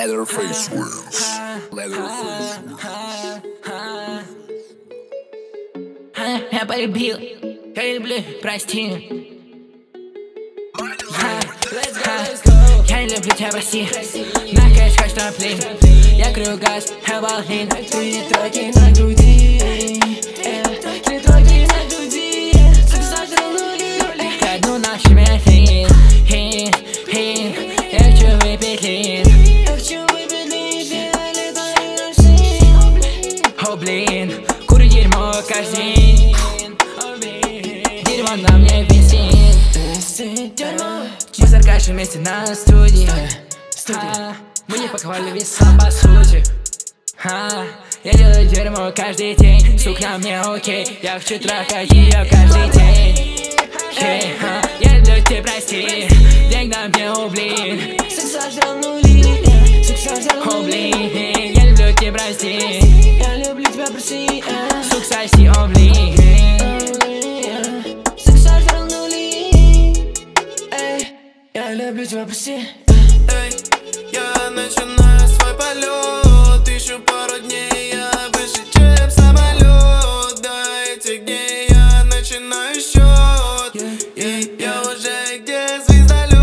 Leatherface wins. Leatherface wins. Я полюбил, я люблю, прости. Я не люблю тебя, прости. На качках штрафли. Я крою газ, я волнин. Три троки на груди. Три троки на груди. Ко дну наш метрин. Я хочу выпить лин. О, блин, курю дерьмо каждый день. Дерьмо на мне висит. Мы с Аркашей вместе на студии. Мы не паковали веса по сути. Я делаю дерьмо каждый день. Сука, мне окей. Я хочу трахать ее каждый день. Я люблю тебя, прости. Денег на мне, о, блин. О, блин, я люблю тебя, прости. Я люблю тебя, прости. Сука, соси, о, блин. Я люблю тебя, прости. Я начинаю свой полет. Ищу пару дней, я выше, чем самолет. До этих дней я начинаю счет. Я уже где звездолет.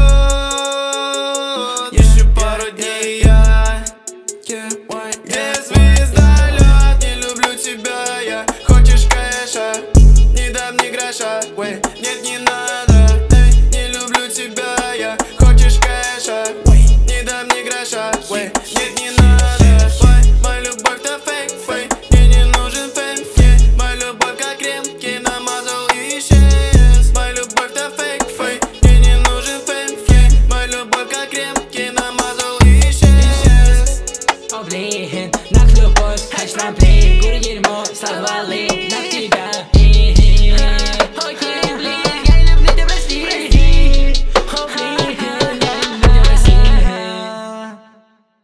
Ищу пару дней, я где звездолет. Не люблю тебя, я. Хочешь кэша, не дам ни гроша. Нет, не надо. Не люблю тебя, я. Хочешь кэша, не дам ни гроша. Нет, не надо. Моя любовь-то фейк. Мне не нужен фейк. Моя любовь как крем, намазал и исчез. Моя любовь-то фейк. Мне не нужен фейк. Моя любовь как крем, намазал и исчез. О, блин, нах любовь, хочу трамплин.